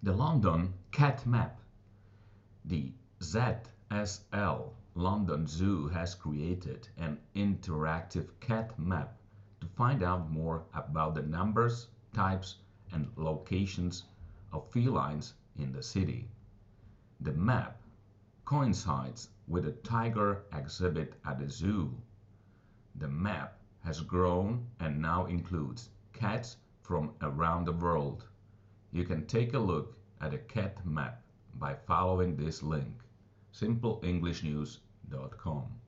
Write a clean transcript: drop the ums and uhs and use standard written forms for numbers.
The London Cat Map. The ZSL London Zoo has created an interactive cat map to find out more about the numbers, types, and locations of felines in the city. The map coincides with a tiger exhibit at the zoo. The map has grown and now includes cats from around the world. You can take a look at a cat map by following this link: simplenglishnews.com.